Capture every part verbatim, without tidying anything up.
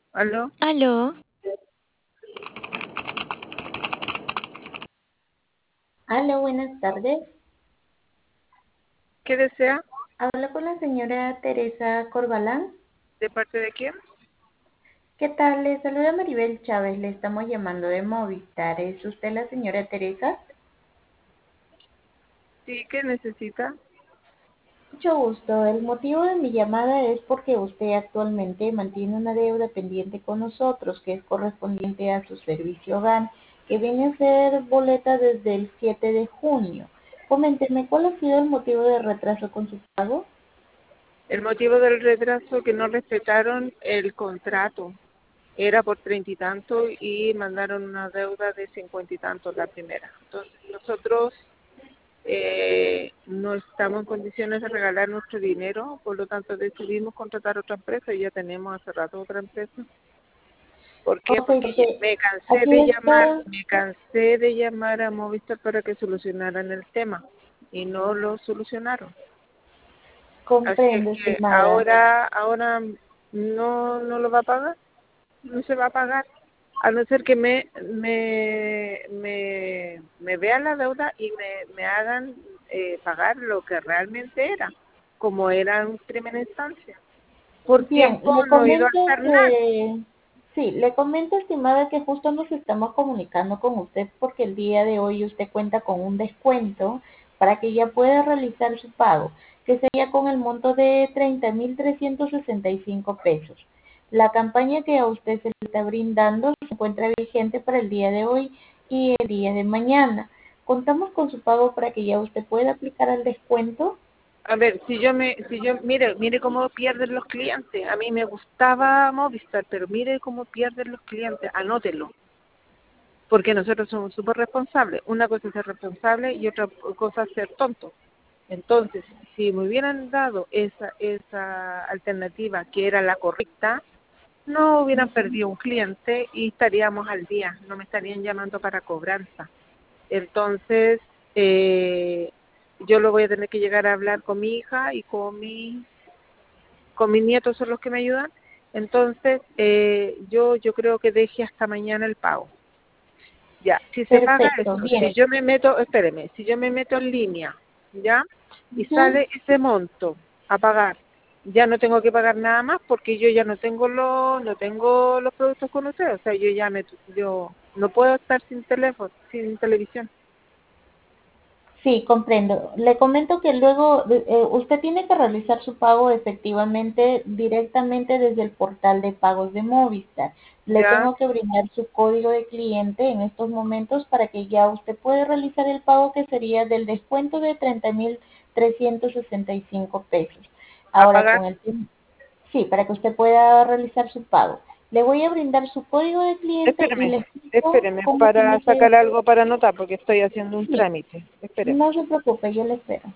¿Aló? Aló, Aló, buenas tardes. ¿Qué desea? Hablo con la señora Teresa Corbalán. ¿De parte de quién? ¿Qué tal? Le saluda Maribel Chávez. Le estamos llamando de Movistar. ¿Es usted la señora Teresa? Sí, ¿qué necesita? Mucho gusto. El motivo de mi llamada es porque usted actualmente mantiene una deuda pendiente con nosotros, que es correspondiente a su servicio hogar, que viene a ser boleta desde el siete de junio. Coménteme, ¿cuál ha sido el motivo de retraso con su pago? El motivo del retraso que no respetaron el contrato. Era por treinta y tanto y mandaron una deuda de cincuenta y tanto la primera. Entonces nosotros eh, no estamos en condiciones de regalar nuestro dinero, por lo tanto decidimos contratar otra empresa y ya tenemos hace rato otra empresa. ¿Por qué? Ok, Porque ya- porque me cansé aquí de llamar, está. me cansé de llamar a Movistar para que solucionaran el tema y no lo solucionaron. Así es Comprendo, que estimada. ahora, ahora no, no lo va a pagar, no se va a pagar, a no ser que me, me, me, me vean la deuda y me, me hagan eh, pagar lo que realmente era, como era en primera instancia. Por Bien, tiempo le no he ido a comento hacer nada. que, sí, le comento, estimada, que justo nos estamos comunicando con usted porque el día de hoy usted cuenta con un descuento para que ya pueda realizar su pago, que sería con el monto de treinta mil trescientos sesenta y cinco pesos. La campaña que a usted se le está brindando se encuentra vigente para el día de hoy y el día de mañana. Contamos con su pago para que ya usted pueda aplicar el descuento. A ver, si yo me, si yo, mire, mire cómo pierden los clientes. A mí me gustaba Movistar, pero mire cómo pierden los clientes. Anótelo, porque nosotros somos súper responsables. Una cosa es ser responsable y otra cosa es ser tonto. Entonces, si me hubieran dado esa, esa alternativa que era la correcta, no hubieran perdido un cliente y estaríamos al día, no me estarían llamando para cobranza. Entonces, eh, yo lo voy a tener que llegar a hablar con mi hija y con mi, con mis nietos son los que me ayudan. Entonces, eh, yo, yo creo que deje hasta mañana el pago. Ya, si se paga Perfecto, eso, si bien. yo me meto, espéreme, si yo me meto en línea, ¿ya? Y Ujú. sale ese monto a pagar, ya no tengo que pagar nada más porque yo ya no tengo los, no tengo los productos con ustedes, o sea, yo ya me, yo no puedo estar sin teléfono, sin televisión. Sí, comprendo. Le comento que luego eh, usted tiene que realizar su pago efectivamente directamente desde el portal de pagos de Movistar. Le Ya, tengo que brindar su código de cliente en estos momentos para que ya usted pueda realizar el pago que sería del descuento de treinta mil trescientos sesenta y cinco pesos. a Ahora, pagar. con el tiempo, sí, para que usted pueda realizar su pago. Le voy a brindar su código de cliente y Espéreme, le explico espéreme cómo para tiene que. sacar algo para anotar porque estoy haciendo un Sí, trámite. Espéreme. no se preocupe, yo le espero.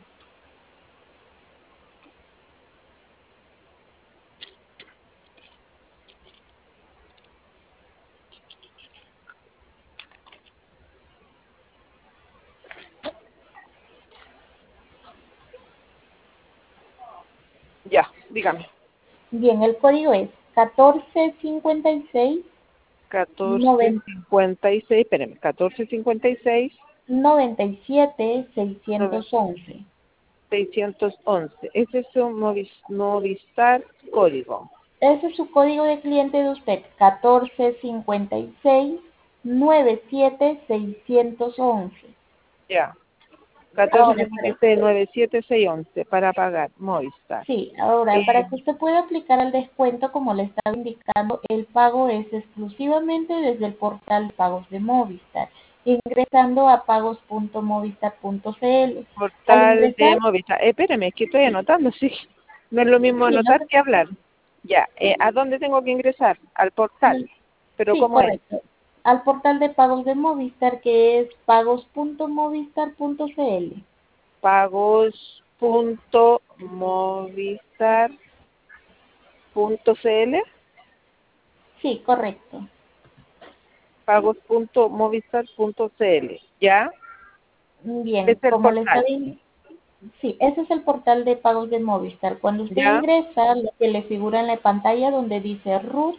Ya, dígame. Bien, el código es catorce cincuenta y seis catorce cincuenta y seis, espéreme, catorce cincuenta y seis, noventa y siete seiscientos once. seiscientos once. Ese es un Movis- Movistar código. Ese es su código de cliente de usted, catorce cincuenta y seis noventa y siete seiscientos once. Ya. catorce Ahora, cincuenta y para, seis noventa y siete seiscientos once para pagar Movistar. sí, ahora Eh, para que usted pueda aplicar el descuento, como le estaba indicando, el pago es exclusivamente desde el portal de pagos de Movistar, ingresando a pagos punto movistar punto cl. Al portal de ingresar, Movistar. Eh, espérame, es que estoy anotando, sí. No es lo mismo sí, no anotar se que hablar. Ya. Eh, ¿a dónde tengo que ingresar? Al portal. ¿Pero Sí, cómo es? correcto. Al portal de pagos de Movistar, que es pagos punto movistar punto cl. Pagos punto movistar punto cl. Sí, correcto. pagos punto movistar punto cl. ¿Ya? Bien, Es el como le portal. estaba in- sí, ese es el portal de pagos de Movistar. Cuando usted ¿Ya? ingresa, lo que le figura en la pantalla donde dice R U T,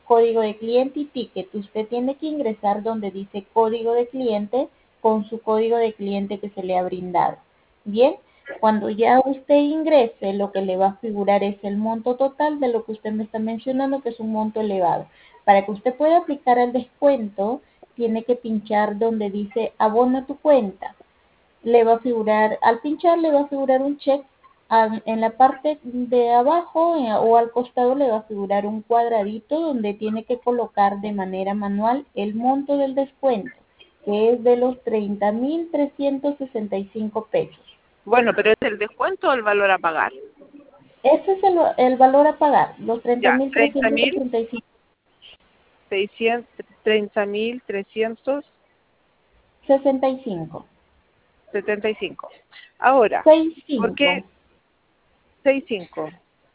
código de cliente y ticket. Usted tiene que ingresar donde dice código de cliente con su código de cliente que se le ha brindado. Bien, cuando ya usted ingrese, lo que le va a figurar es el monto total de lo que usted me está mencionando, que es un monto elevado. Para que usted pueda aplicar el descuento, tiene que pinchar donde dice abona tu cuenta. Le va a figurar, al pinchar le va a figurar un check. En la parte de abajo eh, o al costado le va a figurar un cuadradito donde tiene que colocar de manera manual el monto del descuento, que es de los treinta mil trescientos sesenta y cinco pesos. Bueno, pero ¿es el descuento o el valor a pagar? Ese es el, el valor a pagar, los treinta Ya, mil treinta trescientos mil sesenta y cinco. seiscientos, treinta mil trescientos sesenta y cinco. setenta y cinco. Ahora, ¿por sesenta y cinco. qué sesenta y cinco?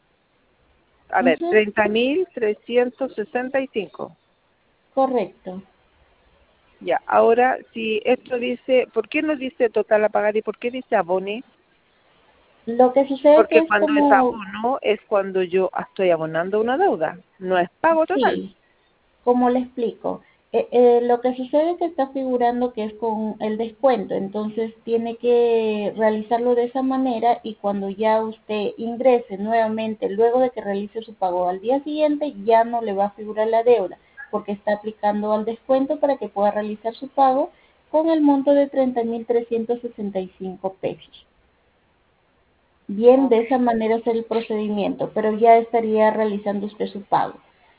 A ver, Ujú, treinta mil trescientos sesenta y cinco. correcto. Ya, ahora si esto dice, ¿por qué no dice total a pagar y por qué dice abone? Lo que sucede que Porque es cuando es como, abono es cuando yo estoy abonando una deuda, no es pago total. sí, como le explico, eh, eh, lo que sucede es que está figurando que es con el descuento, entonces tiene que realizarlo de esa manera y cuando ya usted ingrese nuevamente, luego de que realice su pago al día siguiente, ya no le va a figurar la deuda, porque está aplicando al descuento para que pueda realizar su pago con el monto de treinta mil trescientos sesenta y cinco pesos. Bien, de esa manera es el procedimiento, pero ya estaría realizando usted su pago.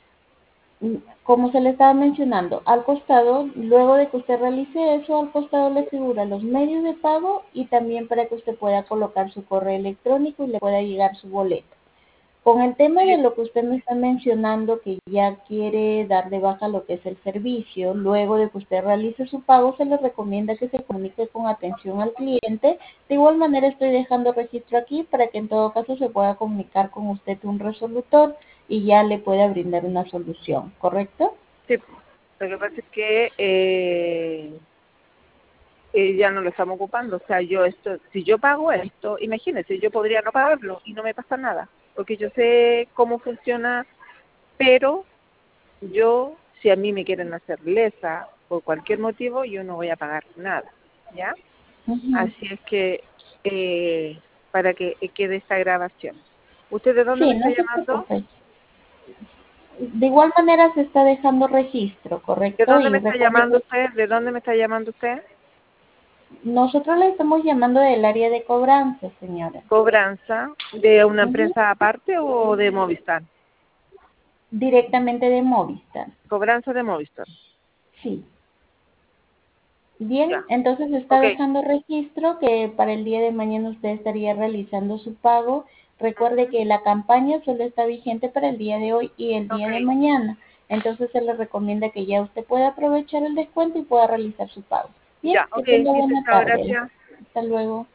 Como se le estaba mencionando, al costado, luego de que usted realice eso, al costado le figura los medios de pago y también para que usted pueda colocar su correo electrónico y le pueda llegar su boleto. Con el tema de Sí, lo que usted me está mencionando, que ya quiere dar de baja lo que es el servicio, luego de que usted realice su pago, se le recomienda que se comunique con atención al cliente. De igual manera, estoy dejando registro aquí para que en todo caso se pueda comunicar con usted un resolutor y ya le pueda brindar una solución, ¿correcto? sí. Lo que pasa es que eh, eh, ya no lo estamos ocupando. O sea, yo esto, si yo pago esto, imagínense, yo podría no pagarlo y no me pasa nada, porque yo sé cómo funciona, pero yo, si a mí me quieren hacer lesa por cualquier motivo, yo no voy a pagar nada, ¿ya? Ujú. Así es que, eh, para que quede esta grabación. ¿Usted de dónde Sí, me está no se llamando? preocupe. De igual manera se está dejando registro, ¿De ¿correcto? dónde me Y está recuerde llamando que usted? ¿De dónde me está llamando usted? nosotros le estamos llamando del área de cobranza, señora. ¿Cobranza de una Ujú. empresa aparte o de Movistar? Directamente de Movistar. Cobranza de Movistar. Sí. Bien, Ya, entonces está ok. dejando registro que para el día de mañana usted estaría realizando su pago. Recuerde Ujú. que la campaña solo está vigente para el día de hoy y el día de Ok, mañana. Entonces se le recomienda que ya usted pueda aprovechar el descuento y pueda realizar su pago. Bien, ya, que ok. tenga Dice, buena chao, tarde. gracias. Hasta luego.